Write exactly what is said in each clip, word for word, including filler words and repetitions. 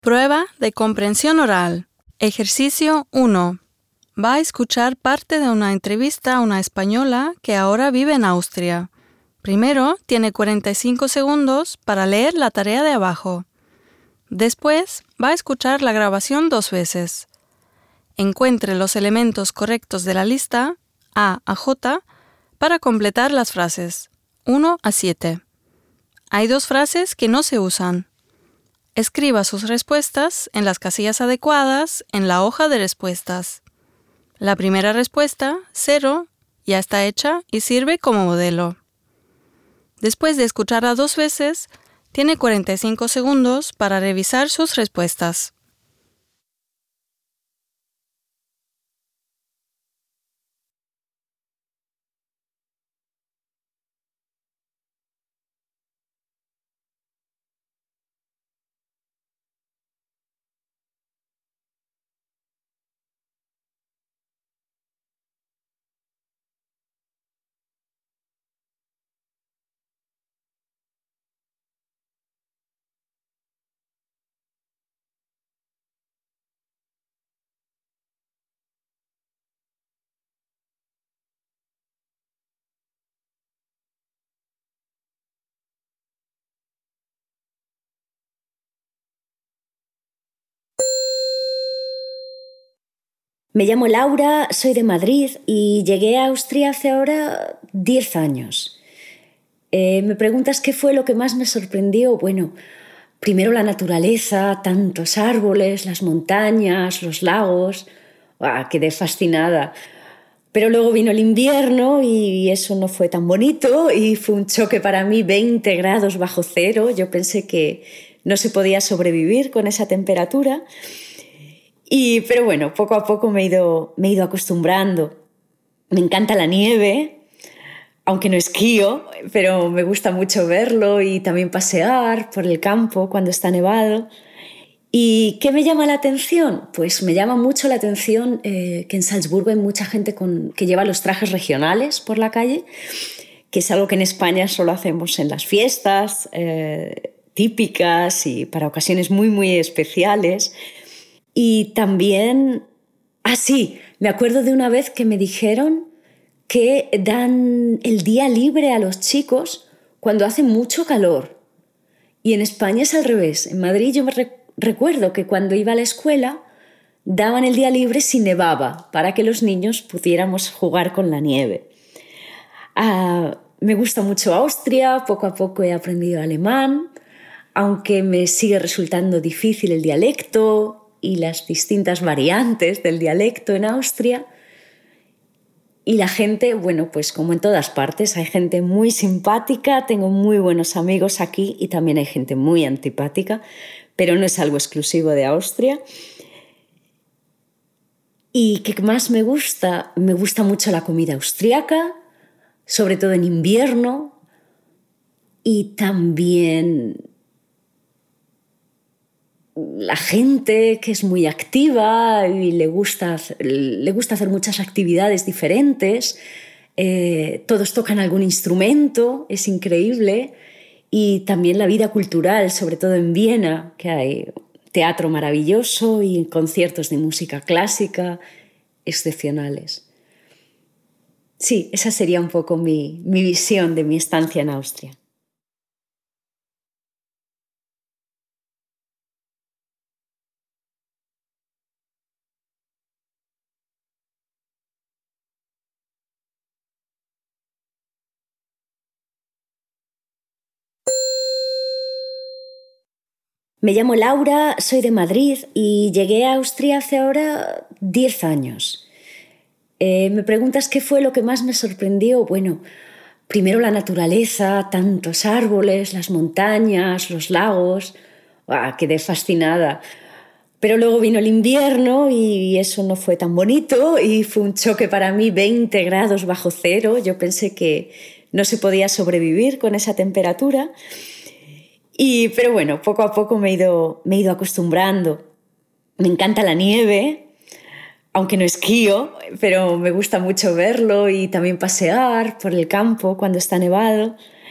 Prueba de comprensión oral. Ejercicio uno. Va a escuchar parte de una entrevista a una española que ahora vive en Austria. Primero, tiene cuarenta y cinco segundos para leer la tarea de abajo. Después, va a escuchar la grabación dos veces. Encuentre los elementos correctos de la lista A a J para completar las frases uno a siete. Hay dos frases que no se usan. Escriba sus respuestas en las casillas adecuadas en la hoja de respuestas. La primera respuesta, cero, ya está hecha y sirve como modelo. Después de escucharla dos veces, tiene cuarenta y cinco segundos para revisar sus respuestas. Me llamo Laura, soy de Madrid y llegué a Austria hace ahora diez años. Eh, me preguntas qué fue lo que más me sorprendió. Bueno, primero la naturaleza, tantos árboles, las montañas, los lagos. ¡Ah, quedé fascinada! Pero luego vino el invierno y eso no fue tan bonito y fue un choque para mí, veinte grados bajo cero. Yo pensé que no se podía sobrevivir con esa temperatura. Y, pero bueno, poco a poco me he, ido, me he ido acostumbrando. Me encanta la nieve, aunque no esquío, pero me gusta mucho verlo y también pasear por el campo cuando está nevado. ¿Y qué me llama la atención? Pues me llama mucho la atención eh, que en Salzburgo hay mucha gente con, que lleva los trajes regionales por la calle, que es algo que en España solo hacemos en las fiestas eh, típicas y para ocasiones muy, muy especiales. Y también, ah sí, me acuerdo de una vez que me dijeron que dan el día libre a los chicos cuando hace mucho calor. Y en España es al revés. En Madrid yo me re- recuerdo que cuando iba a la escuela daban el día libre si nevaba, para que los niños pudiéramos jugar con la nieve. Ah, me gusta mucho Austria, poco a poco he aprendido alemán, aunque me sigue resultando difícil el dialecto y las distintas variantes del dialecto en Austria. Y la gente, bueno, pues como en todas partes, hay gente muy simpática, tengo muy buenos amigos aquí y también hay gente muy antipática, pero no es algo exclusivo de Austria. ¿Y qué más me gusta? Me gusta mucho la comida austriaca, sobre todo en invierno, y también la gente que es muy activa y le gusta, le gusta hacer muchas actividades diferentes. Eh, todos tocan algún instrumento, es increíble. Y también la vida cultural, sobre todo en Viena, que hay teatro maravilloso y conciertos de música clásica excepcionales. Sí, esa sería un poco mi, mi visión de mi estancia en Austria. Me llamo Laura, soy de Madrid y llegué a Austria hace ahora diez años. Eh, me preguntas qué fue lo que más me sorprendió. Bueno, primero la naturaleza, tantos árboles, las montañas, los lagos. ¡Ah, quedé fascinada! Pero luego vino el invierno y eso no fue tan bonito y fue un choque para mí, veinte grados bajo cero. Yo pensé que no se podía sobrevivir con esa temperatura. Y, pero bueno, poco a poco me he, ido, me he ido acostumbrando. Me encanta la nieve, aunque no esquío, pero me gusta mucho verlo y también pasear por el campo cuando está nevado.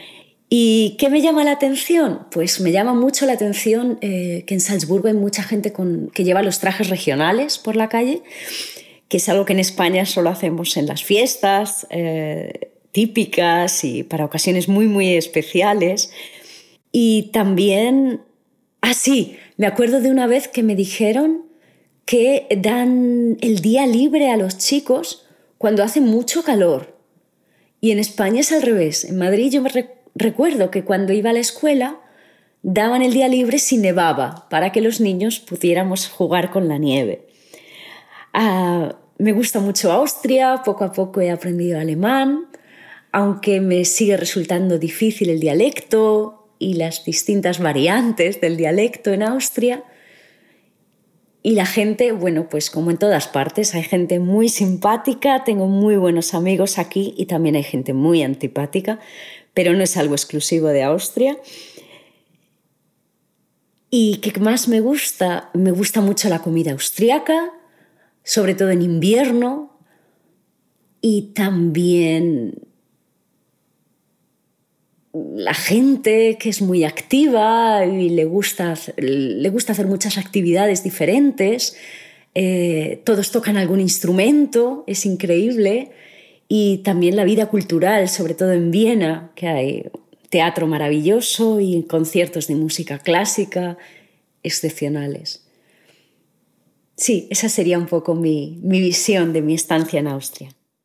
¿Y qué me llama la atención? Pues me llama mucho la atención eh, que en Salzburgo hay mucha gente con, que lleva los trajes regionales por la calle, que es algo que en España solo hacemos en las fiestas eh, típicas y para ocasiones muy, muy especiales. Y también, ah sí, me acuerdo de una vez que me dijeron que dan el día libre a los chicos cuando hace mucho calor. Y en España es al revés. En Madrid yo me re- recuerdo que cuando iba a la escuela daban el día libre si nevaba, para que los niños pudiéramos jugar con la nieve. Ah, me gusta mucho Austria, poco a poco he aprendido alemán, aunque me sigue resultando difícil el dialecto y las distintas variantes del dialecto en Austria. Y la gente, bueno, pues como en todas partes, hay gente muy simpática, tengo muy buenos amigos aquí y también hay gente muy antipática, pero no es algo exclusivo de Austria. ¿Y qué más me gusta? Me gusta mucho la comida austriaca, sobre todo en invierno, y también la gente que es muy activa y le gusta, le gusta hacer muchas actividades diferentes. Eh, todos tocan algún instrumento, es increíble. Y también la vida cultural, sobre todo en Viena, que hay teatro maravilloso y conciertos de música clásica excepcionales. Sí, esa sería un poco mi, mi visión de mi estancia en Austria.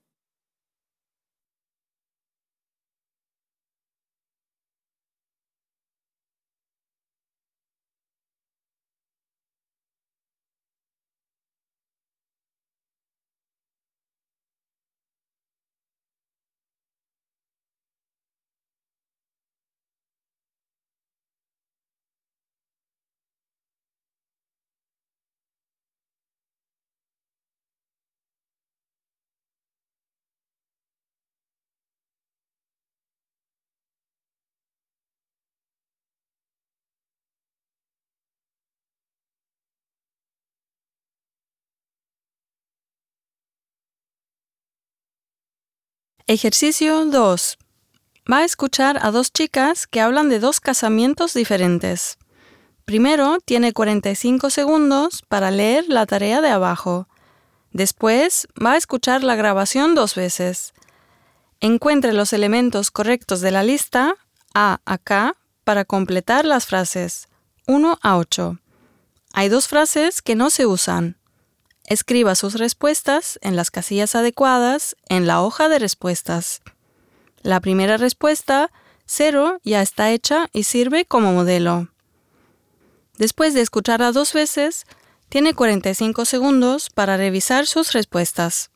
Ejercicio dos. Va a escuchar a dos chicas que hablan de dos casamientos diferentes. Primero, tiene cuarenta y cinco segundos para leer la tarea de abajo. Después, va a escuchar la grabación dos veces. Encuentre los elementos correctos de la lista A a K para completar las frases uno a ocho. Hay dos frases que no se usan. Escriba sus respuestas en las casillas adecuadas en la hoja de respuestas. La primera respuesta, cero, ya está hecha y sirve como modelo. Después de escucharla dos veces, tiene cuarenta y cinco segundos para revisar sus respuestas.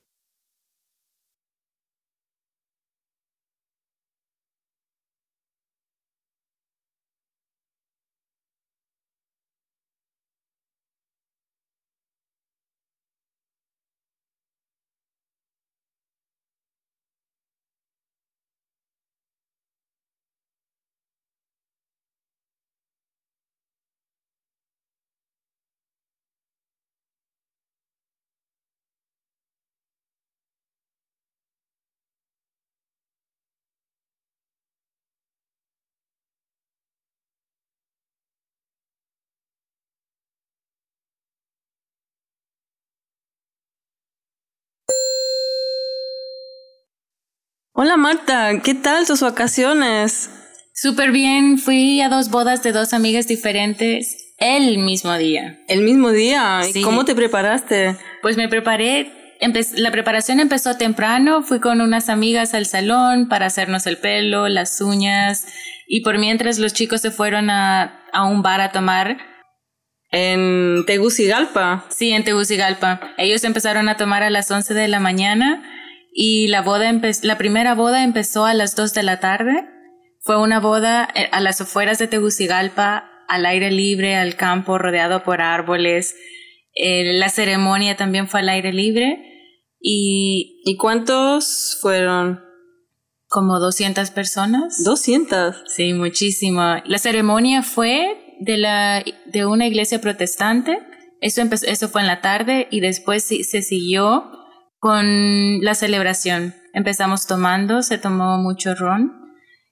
Hola Marta, ¿qué tal tus vacaciones? Súper bien, fui a dos bodas de dos amigas diferentes el mismo día. ¿El mismo día? Sí. ¿Cómo te preparaste? Pues me preparé, empe- la preparación empezó temprano, fui con unas amigas al salón para hacernos el pelo, las uñas, y por mientras los chicos se fueron a, a un bar a tomar. ¿En Tegucigalpa? Sí, en Tegucigalpa. Ellos empezaron a tomar a las once de la mañana y la boda empe- la primera boda empezó a las dos de la tarde. Fue una boda a las afueras de Tegucigalpa, al aire libre, al campo, rodeado por árboles. Eh, la ceremonia también fue al aire libre. Y, ¿Y cuántos fueron? Como doscientas personas. ¿doscientas? Sí, muchísimo. La ceremonia fue de, la, de una iglesia protestante. Eso, empezó, eso fue en la tarde y después se, se siguió con la celebración. Empezamos tomando, se tomó mucho ron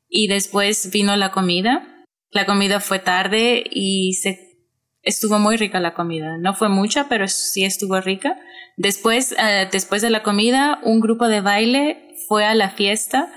y después vino la comida. La comida fue tarde y se, estuvo muy rica la comida. No fue mucha, pero sí estuvo rica. Después, uh, después de la comida, un grupo de baile fue a la fiesta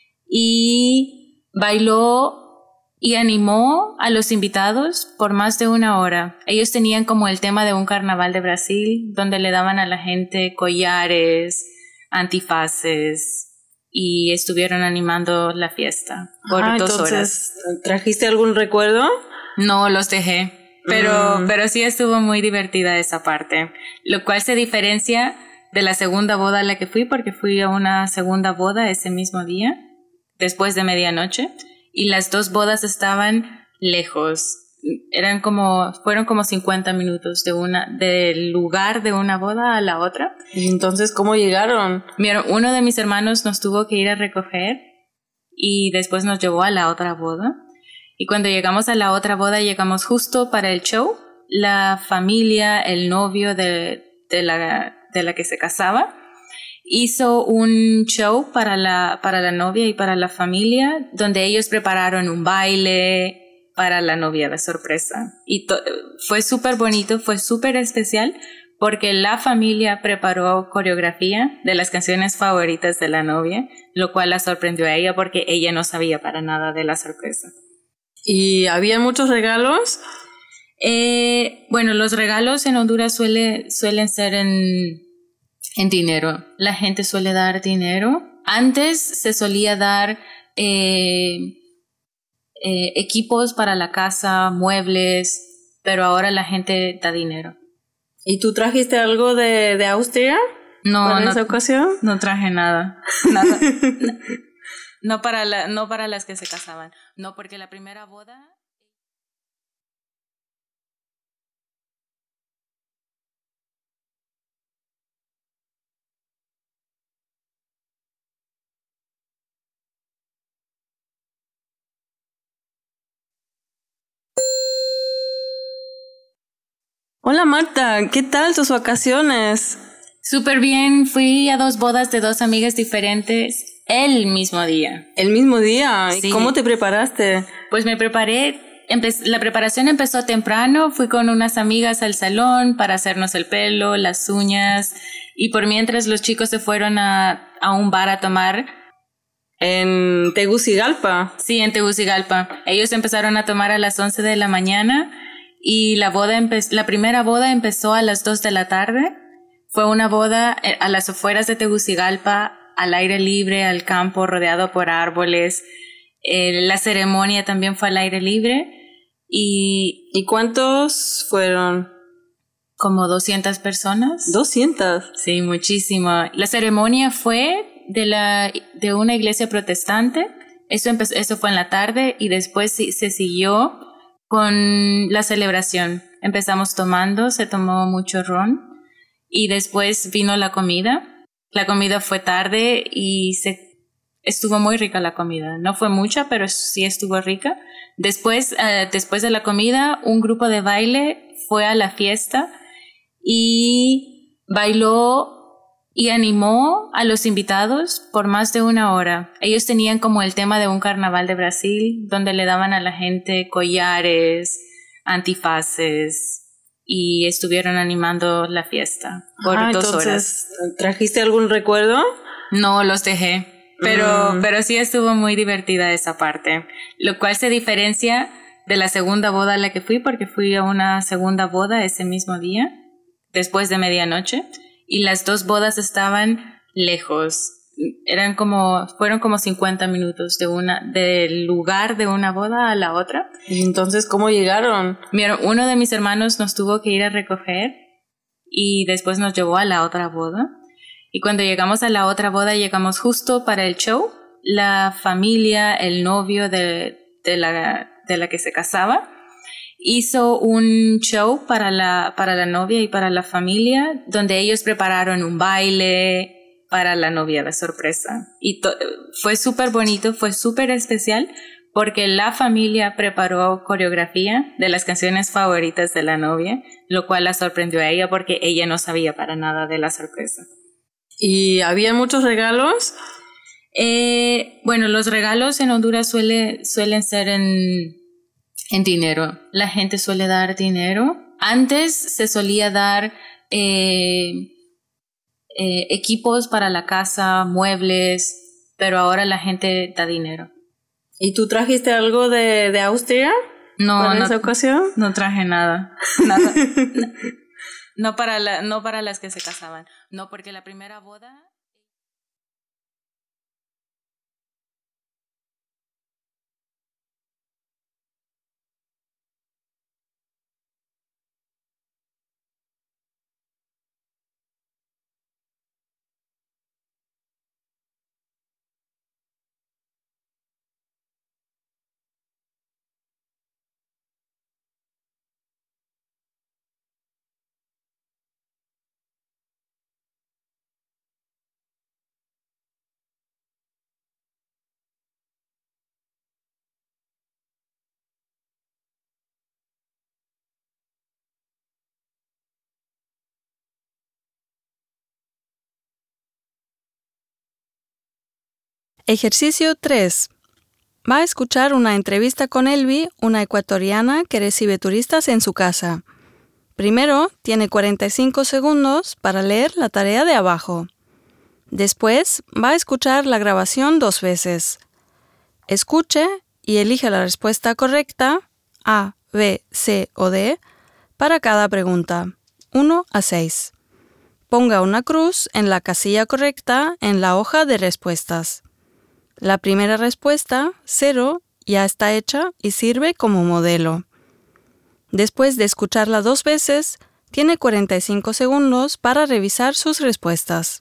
y bailó y animó a los invitados por más de una hora. Ellos tenían como el tema de un carnaval de Brasil, donde le daban a la gente collares, antifaces, y estuvieron animando la fiesta por ah, dos entonces, horas. ¿Trajiste algún recuerdo? No, los dejé, pero, Mm. pero sí estuvo muy divertida esa parte, lo cual se diferencia de la segunda boda a la que fui, porque fui a una segunda boda ese mismo día, después de medianoche, y las dos bodas estaban lejos. Eran como, fueron como cincuenta minutos de una, del lugar de una boda a la otra. ¿Y entonces cómo llegaron? Mira, uno de mis hermanos nos tuvo que ir a recoger y después nos llevó a la otra boda. Y cuando llegamos a la otra boda, llegamos justo para el show. La familia, el novio de, de, la, de la que se casaba, hizo un show para la, para la novia y para la familia, donde ellos prepararon un baile para la novia de sorpresa. Y to- fue súper bonito, fue súper especial, porque la familia preparó coreografía de las canciones favoritas de la novia, lo cual la sorprendió a ella porque ella no sabía para nada de la sorpresa. ¿Y había muchos regalos? Eh, bueno, los regalos en Honduras suele, suelen ser en, en dinero. La gente suele dar dinero. Antes se solía dar eh, eh, equipos para la casa, muebles, pero ahora la gente da dinero. ¿Y tú trajiste algo de, de Austria No, para no, esa ocasión? no traje nada. Nada. no, no para la, no para las que se casaban. No, porque la primera boda... Hola Marta, ¿qué tal tus vacaciones? Súper bien, fui a dos bodas de dos amigas diferentes el mismo día. ¿El mismo día? ¿Y Sí. cómo te preparaste? Pues me preparé, empe- la preparación empezó temprano, fui con unas amigas al salón para hacernos el pelo, las uñas, y por mientras los chicos se fueron a, a un bar a tomar. En Tegucigalpa. Sí, en Tegucigalpa. Ellos empezaron a tomar a las once de la mañana y la boda empe- la primera boda empezó a las dos de la tarde. Fue una boda eh, a las afueras de Tegucigalpa, al aire libre, al campo, rodeado por árboles. Eh, la ceremonia también fue al aire libre y ¿Y cuántos fueron? como doscientas personas. doscientas. Sí, muchísimo. La ceremonia fue de, la, de una iglesia protestante. Eso, empezó, eso fue en la tarde y después sí, se siguió con la celebración. Empezamos tomando, se tomó mucho ron y después vino la comida. La comida fue tarde y se, estuvo muy rica la comida. No fue mucha, pero sí estuvo rica. Después, uh, después de la comida, un grupo de baile fue a la fiesta y bailó y animó a los invitados por más de una hora. Ellos tenían como el tema de un carnaval de Brasil, donde le daban a la gente collares, antifaces, y estuvieron animando la fiesta por ah, dos entonces, horas. ¿trajiste algún recuerdo? No, los dejé, pero, Mm. pero sí estuvo muy divertida esa parte, lo cual se diferencia de la segunda boda a la que fui, porque fui a una segunda boda ese mismo día, después de medianoche, y las dos bodas estaban lejos. Eran como, fueron como cincuenta minutos de una, del lugar de una boda a la otra. ¿Y entonces cómo llegaron? Mira, uno de mis hermanos nos tuvo que ir a recoger y después nos llevó a la otra boda. Y cuando llegamos a la otra boda, llegamos justo para el show. La familia, el novio de, de, la, de la que se casaba, hizo un show para la, para la novia y para la familia, donde ellos prepararon un baile para la novia de sorpresa. Y to- fue súper bonito, fue súper especial, porque la familia preparó coreografía de las canciones favoritas de la novia, lo cual la sorprendió a ella porque ella no sabía para nada de la sorpresa. ¿Y había muchos regalos? Eh, bueno, los regalos en Honduras suele, suelen ser en, en dinero. La gente suele dar dinero. Antes se solía dar eh, eh, equipos para la casa, muebles, pero ahora la gente da dinero. ¿Y tú trajiste algo de, de Austria? No, ¿Para no, esa ocasión? No traje nada. Nada. no, no, para la, no para las que se casaban. No, porque la primera boda... Ejercicio tres. Va a escuchar una entrevista con Elvi, una ecuatoriana que recibe turistas en su casa. Primero, tiene cuarenta y cinco segundos para leer la tarea de abajo. Después, va a escuchar la grabación dos veces. Escuche y elige la respuesta correcta, A, B, C o D, para cada pregunta, uno a seis. Ponga una cruz en la casilla correcta en la hoja de respuestas. La primera respuesta, cero, ya está hecha y sirve como modelo. Después de escucharla dos veces, tiene cuarenta y cinco segundos para revisar sus respuestas.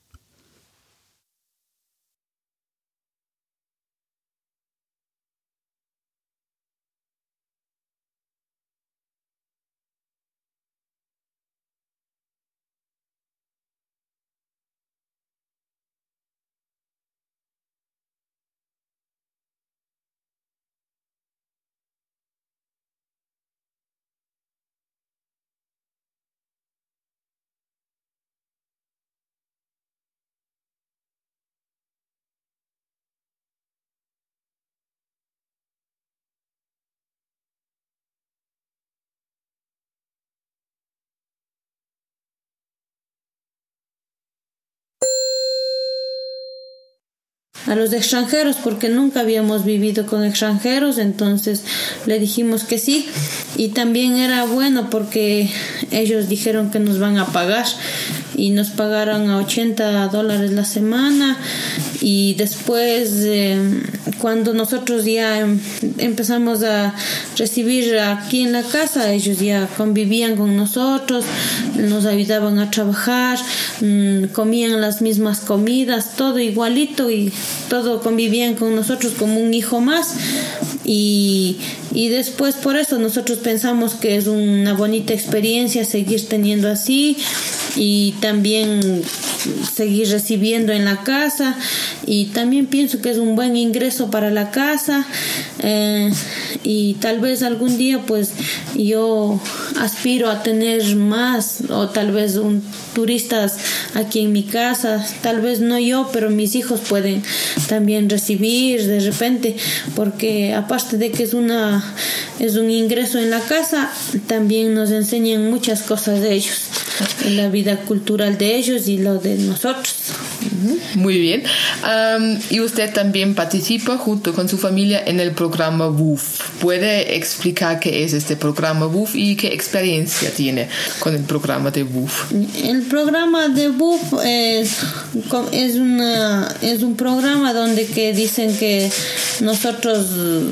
A los extranjeros, porque nunca habíamos vivido con extranjeros, entonces le dijimos que sí, y también era bueno porque ellos dijeron que nos van a pagar y nos pagaron a ochenta dólares la semana. Y después eh, cuando nosotros ya em, empezamos a recibir aquí en la casa, ellos ya convivían con nosotros, nos ayudaban a trabajar, mmm, comían las mismas comidas, todo igualito, y todo convivían con nosotros como un hijo más. Y, y después por eso nosotros pensamos que es una bonita experiencia seguir teniendo así, y también seguir recibiendo en la casa, y también pienso que es un buen ingreso para la casa, eh, y tal vez algún día pues yo aspiro a tener más, o tal vez un turistas aquí en mi casa, tal vez no yo, pero mis hijos pueden también recibir de repente, porque aparte de que es una es un ingreso en la casa, también nos enseñan muchas cosas de ellos, la vida cultural de ellos y lo de nosotros. Muy bien. Um, y usted también participa junto con su familia en el programa W O F. ¿Puede explicar qué es este programa W O F y qué experiencia tiene con el programa de W O F? El programa de W O F es, es, una, es un programa donde que dicen que nosotros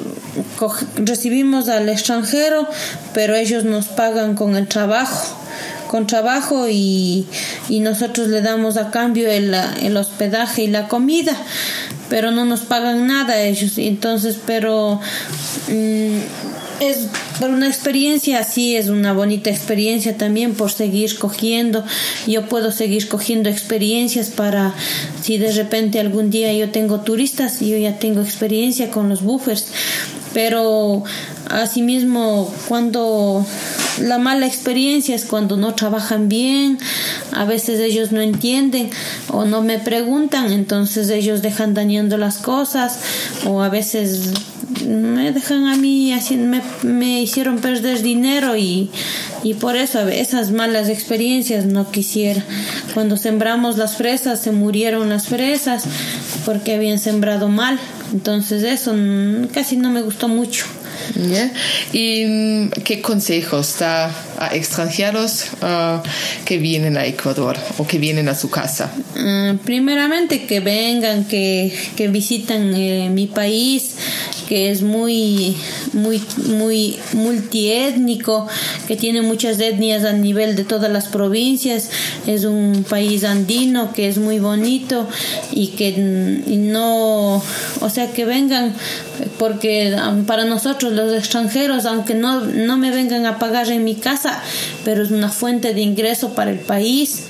recibimos al extranjero, pero ellos nos pagan con el trabajo. con trabajo y, y nosotros le damos a cambio el, el hospedaje y la comida, pero no nos pagan nada ellos. Entonces, pero mmm, es por una experiencia así, es una bonita experiencia también por seguir cogiendo. Yo puedo seguir cogiendo experiencias para, si de repente algún día yo tengo turistas, yo ya tengo experiencia con los buffers. Pero asimismo, cuando la mala experiencia es cuando no trabajan bien, a veces ellos no entienden o no me preguntan, entonces ellos dejan dañando las cosas, o a veces me dejan a mí, así me, me hicieron perder dinero y, y por eso esas malas experiencias no quisiera. Cuando sembramos las fresas se murieron las fresas porque habían sembrado mal, entonces eso casi no me gustó mucho. Yeah. ¿Y qué consejos da a extranjeros uh, que vienen a Ecuador o que vienen a su casa? Uh, primeramente que vengan, que, que visitan eh, mi país, que es muy, muy, muy multiétnico, que tiene muchas etnias a nivel de todas las provincias. Es un país andino que es muy bonito y que y no, o sea, que vengan, porque para nosotros los extranjeros, aunque no, no me vengan a pagar en mi casa, pero es una fuente de ingreso para el país.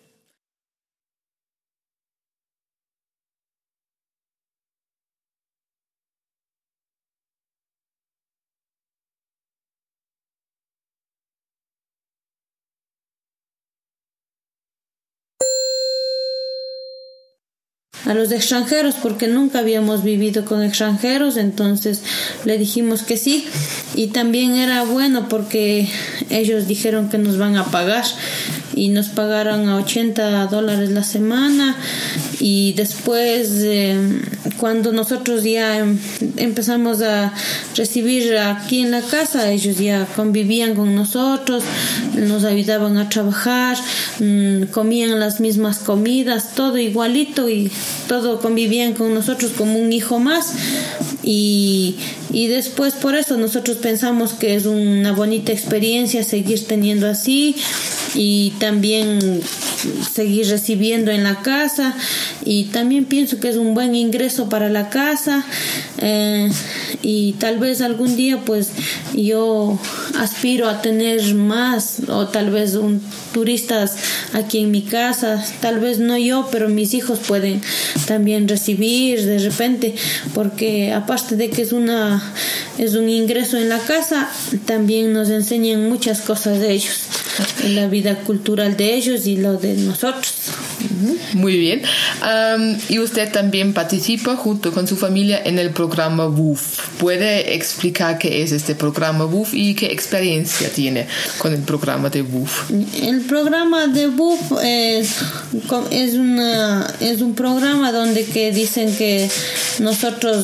A los extranjeros, porque nunca habíamos vivido con extranjeros, entonces le dijimos que sí, y también era bueno porque ellos dijeron que nos van a pagar y nos pagaron a ochenta dólares la semana. Y después eh, cuando nosotros ya em, empezamos a recibir aquí en la casa, ellos ya convivían con nosotros, nos ayudaban a trabajar, mmm, comían las mismas comidas, todo igualito, y todo convivían con nosotros como un hijo más. Y, y después por eso nosotros pensamos que es una bonita experiencia seguir teniendo así, y también seguir recibiendo en la casa, y también pienso que es un buen ingreso para la casa, eh, y tal vez algún día pues yo aspiro a tener más, o tal vez un turistas aquí en mi casa, tal vez no yo, pero mis hijos pueden también recibir de repente, porque aparte de que es una es un ingreso en la casa, también nos enseñan muchas cosas de ellos, en la vida cultural de ellos y lo de nosotros. Muy bien. Um, y usted también participa junto con su familia en el programa W O F. ¿Puede explicar qué es este programa W O F y qué experiencia tiene con el programa de W O F? El programa de W O F es, es, una, es un programa donde que dicen que nosotros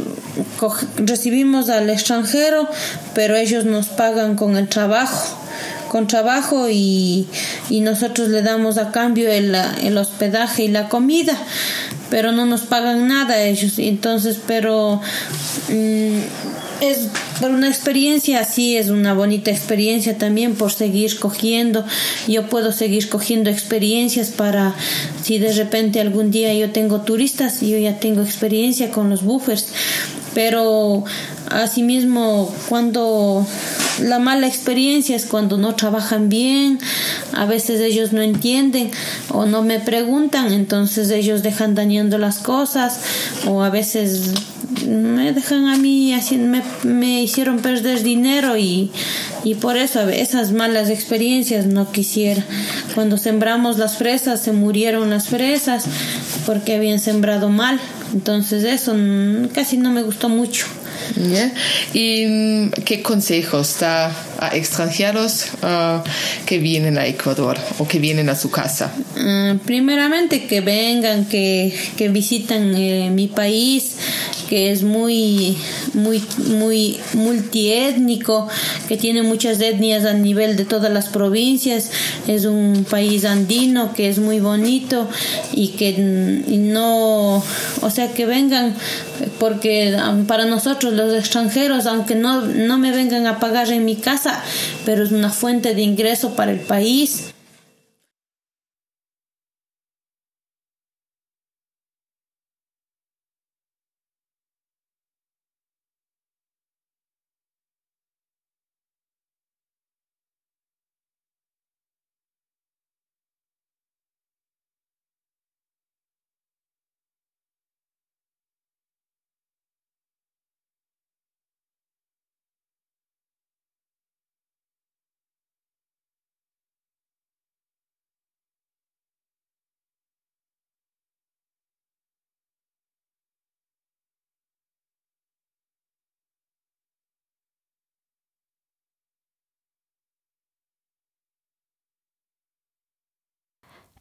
recibimos al extranjero, pero ellos nos pagan con el trabajo. con trabajo y, y nosotros le damos a cambio el, el hospedaje y la comida, pero no nos pagan nada ellos. Entonces, pero mmm, es por una experiencia, sí, es una bonita experiencia también por seguir cogiendo. Yo puedo seguir cogiendo experiencias para, si de repente algún día yo tengo turistas, yo ya tengo experiencia con los buffers. Pero asimismo, cuando la mala experiencia es cuando no trabajan bien, a veces ellos no entienden o no me preguntan, entonces ellos dejan dañando las cosas, o a veces me dejan a mí, así me, me hicieron perder dinero y, y por eso esas malas experiencias no quisiera. Cuando sembramos las fresas se murieron las fresas porque habían sembrado mal, entonces eso casi no me gustó mucho. Yeah. ¿Y qué consejos da a extranjeros uh, que vienen a Ecuador o que vienen a su casa? Uh, primeramente que vengan, que, que visitan eh, mi país, que es muy, muy, muy multiétnico, que tiene muchas etnias a nivel de todas las provincias. Es un país andino que es muy bonito y que y no, o sea, que vengan, porque para nosotros los extranjeros, aunque no, no me vengan a pagar en mi casa, pero es una fuente de ingreso para el país.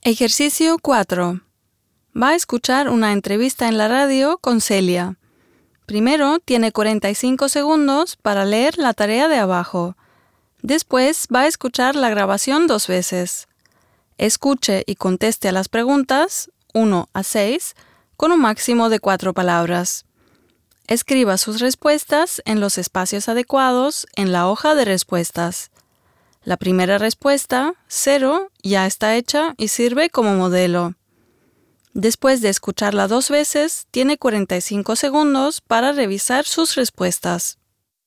Ejercicio cuatro. Va a escuchar una entrevista en la radio con Celia. Primero tiene cuarenta y cinco segundos para leer la tarea de abajo. Después va a escuchar la grabación dos veces. Escuche y conteste a las preguntas, uno a seis, con un máximo de cuatro palabras. Escriba sus respuestas en los espacios adecuados en la hoja de respuestas. La primera respuesta, cero, ya está hecha y sirve como modelo. Después de escucharla dos veces, tiene cuarenta y cinco segundos para revisar sus respuestas.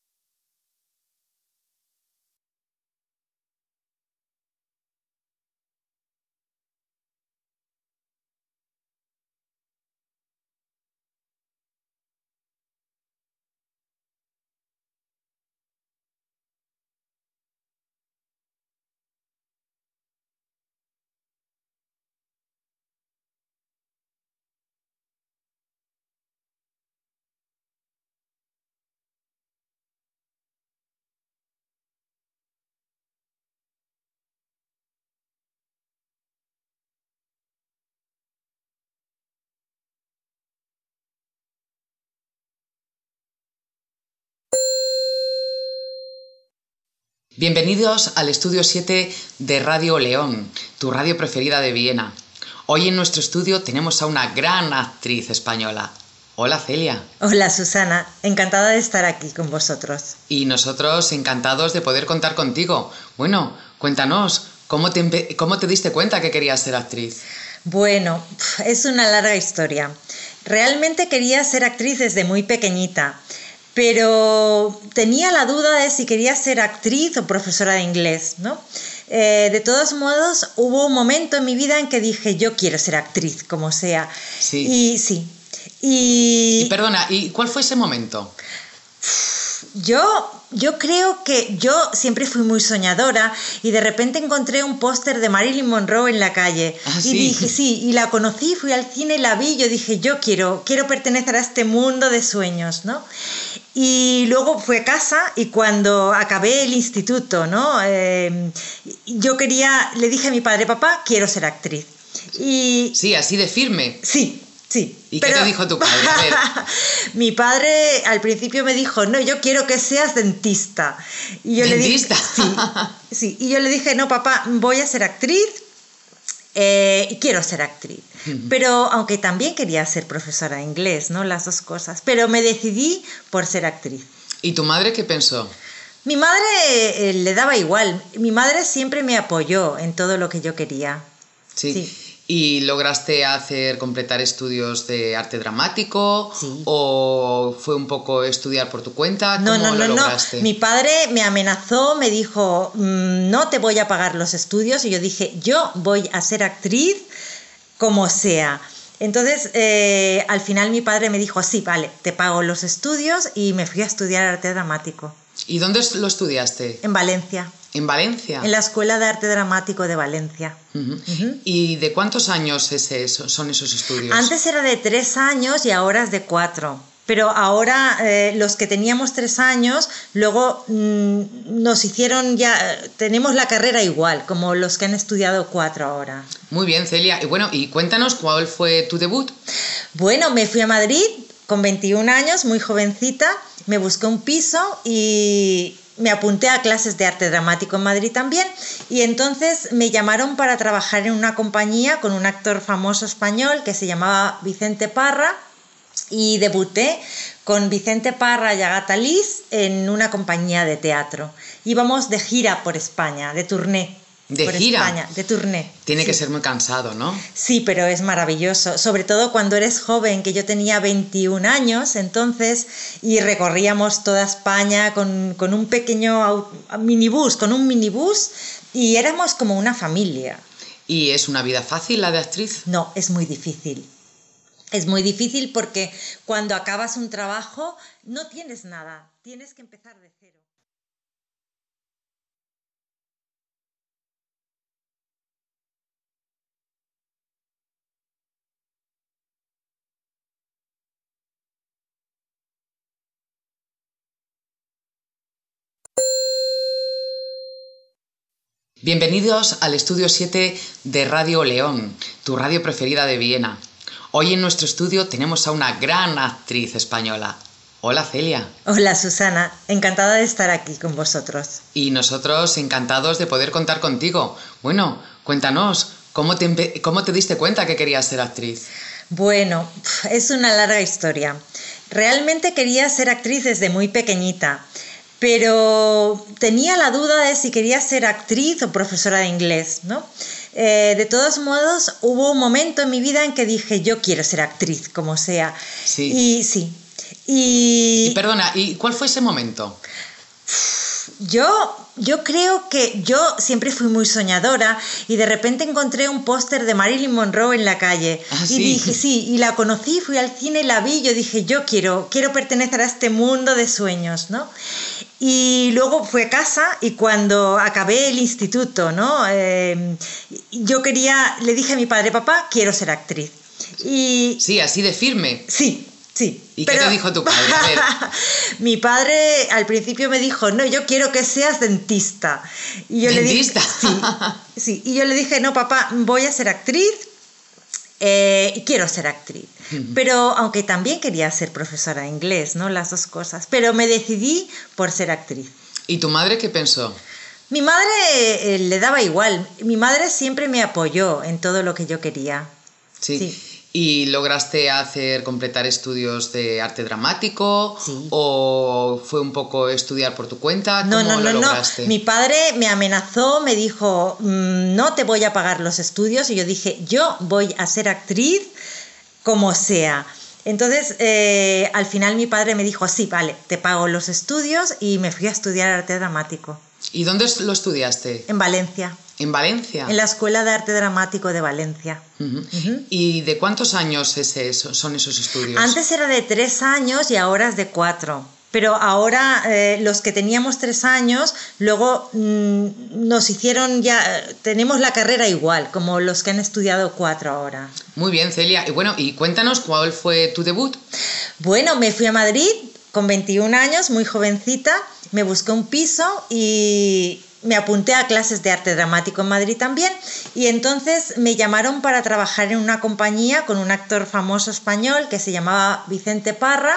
Bienvenidos al estudio siete de Radio León, tu radio preferida de Viena. Hoy en nuestro estudio tenemos a una gran actriz española. Hola, Celia. Hola, Susana. Encantada de estar aquí con vosotros. Y nosotros encantados de poder contar contigo. Bueno, cuéntanos, ¿cómo te, cómo te diste cuenta que querías ser actriz? Bueno, es una larga historia. Realmente quería ser actriz desde muy pequeñita, pero tenía la duda de si quería ser actriz o profesora de inglés, ¿no? Eh, de todos modos, hubo un momento en mi vida en que dije, yo quiero ser actriz, como sea. Sí. Y sí. Y, y perdona, ¿y cuál fue ese momento? Yo, yo creo que yo siempre fui muy soñadora y de repente encontré un póster de Marilyn Monroe en la calle. ¿Ah, y sí? dije, sí, y la conocí, fui al cine, la vi, yo dije, yo quiero, quiero pertenecer a este mundo de sueños, ¿no? Y luego fui a casa y cuando acabé el instituto, ¿no? Eh, yo quería, le dije a mi padre, papá, quiero ser actriz. Y, sí, así de firme. Sí. Sí, ¿Y pero... qué te dijo tu padre? A ver. Mi padre al principio me dijo, no, yo quiero que seas dentista. Y yo ¿Dentista? Le dije, sí, sí. Y yo le dije, no, papá, voy a ser actriz eh, y quiero ser actriz. Uh-huh. Pero aunque también quería ser profesora de inglés, ¿no? Las dos cosas. Pero me decidí por ser actriz. ¿Y tu madre qué pensó? Mi madre eh, le daba igual. Mi madre siempre me apoyó en todo lo que yo quería. Sí. Sí. ¿Y lograste hacer, completar estudios de arte dramático? Sí. ¿O fue un poco estudiar por tu cuenta? No, ¿Cómo no, lo no, lograste? no. Mi padre me amenazó, me dijo, mmm, no te voy a pagar los estudios. Y yo dije, yo voy a ser actriz como sea. Entonces, eh, al final mi padre me dijo, sí, vale, te pago los estudios y me fui a estudiar arte dramático. ¿Y dónde lo estudiaste? En Valencia. ¿En Valencia? En la Escuela de Arte Dramático de Valencia. Uh-huh. Uh-huh. ¿Y de cuántos años es eso, son esos estudios? Antes era de tres años y ahora es de cuatro. Pero ahora eh, los que teníamos tres años, luego mmm, nos hicieron ya, tenemos la carrera igual, como los que han estudiado cuatro ahora. Muy bien, Celia. Y bueno, y cuéntanos cuál fue tu debut. Bueno, me fui a Madrid con veintiún años, muy jovencita, me busqué un piso y me apunté a clases de arte dramático en Madrid también y entonces me llamaron para trabajar en una compañía con un actor famoso español que se llamaba Vicente Parra y debuté con Vicente Parra y Agatha Liz en una compañía de teatro. Íbamos de gira por España, de tourné. ¿De por gira? España, de tourné. Tiene sí. que ser muy cansado, ¿no? Sí, pero es maravilloso, sobre todo cuando eres joven, que yo tenía veintiún años entonces y recorríamos toda España con, con un pequeño minibús, con un minibús y éramos como una familia. ¿Y es una vida fácil la de actriz? No, es muy difícil. Es muy difícil porque cuando acabas un trabajo no tienes nada, tienes que empezar de cero. Bienvenidos al estudio siete de Radio León, tu radio preferida de Viena. Hoy en nuestro estudio tenemos a una gran actriz española. Hola Celia. Hola Susana, encantada de estar aquí con vosotros. Y nosotros encantados de poder contar contigo. Bueno, cuéntanos, ¿cómo te, empe- cómo te diste cuenta que querías ser actriz? Bueno, es una larga historia. Realmente quería ser actriz desde muy pequeñita, pero tenía la duda de si quería ser actriz o profesora de inglés, ¿no? Eh, de todos modos, hubo un momento en mi vida en que dije, yo quiero ser actriz, como sea. Sí. Y sí. Y, y perdona, ¿y cuál fue ese momento? Yo, yo creo que yo siempre fui muy soñadora y de repente encontré un póster de Marilyn Monroe en la calle. ¿Ah, y sí? dije, sí, y la conocí, fui al cine, la vi, yo dije, yo quiero, quiero pertenecer a este mundo de sueños, ¿no? Y luego fui a casa y cuando acabé el instituto, ¿no? Eh, yo quería, le dije a mi padre, papá, quiero ser actriz. Y, sí, así de firme. Sí. Sí, ¿Y pero... qué te dijo tu padre? A ver. Mi padre al principio me dijo, no, yo quiero que seas dentista. Y yo ¿Dentista? Le dije, sí, sí. Y yo le dije, no, papá, voy a ser actriz eh, y quiero ser actriz. Uh-huh. Pero aunque también quería ser profesora de inglés, ¿no? Las dos cosas. Pero me decidí por ser actriz. ¿Y tu madre qué pensó? Mi madre eh, le daba igual. Mi madre siempre me apoyó en todo lo que yo quería. Sí. Sí. ¿Y lograste hacer, completar estudios de arte dramático? Sí. ¿O fue un poco estudiar por tu cuenta? ¿Cómo no, no, lo no, lograste? No. Mi padre me amenazó, me dijo, mmm, no te voy a pagar los estudios. Y yo dije, yo voy a ser actriz como sea. Entonces, eh, al final mi padre me dijo, sí, vale, te pago los estudios y me fui a estudiar arte dramático. ¿Y dónde lo estudiaste? En Valencia. ¿En Valencia? En la Escuela de Arte Dramático de Valencia. Uh-huh. Uh-huh. ¿Y de cuántos años es eso, son esos estudios? Antes era de tres años y ahora es de cuatro. Pero ahora eh, los que teníamos tres años, luego mmm, nos hicieron ya, tenemos la carrera igual, como los que han estudiado cuatro ahora. Muy bien, Celia. Y bueno, y cuéntanos, ¿cuál fue tu debut? Bueno, me fui a Madrid con veintiún años, muy jovencita, me busqué un piso y me apunté a clases de arte dramático en Madrid también y entonces me llamaron para trabajar en una compañía con un actor famoso español que se llamaba Vicente Parra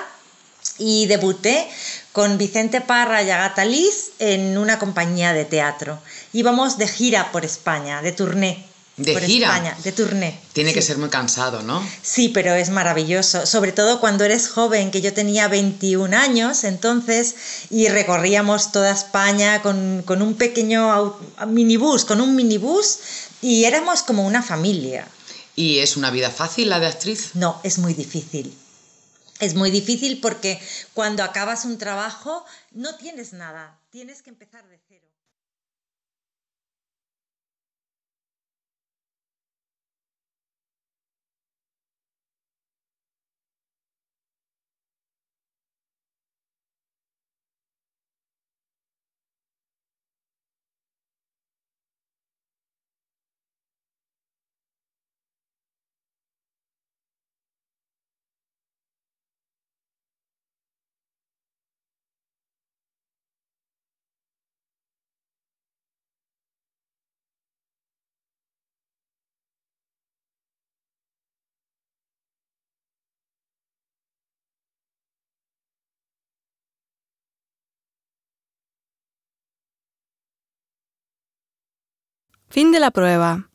y debuté con Vicente Parra y Agatha Liz en una compañía de teatro. Íbamos de gira por España, de tourné. ¿De por gira? España, de tourné. Tiene sí. que ser muy cansado, ¿no? Sí, pero es maravilloso, sobre todo cuando eres joven, que yo tenía veintiún años entonces y recorríamos toda España con, con un pequeño minibús, con un minibús y éramos como una familia. ¿Y es una vida fácil la de actriz? No, es muy difícil. Es muy difícil porque cuando acabas un trabajo no tienes nada, tienes que empezar de cero. Fin de la prueba.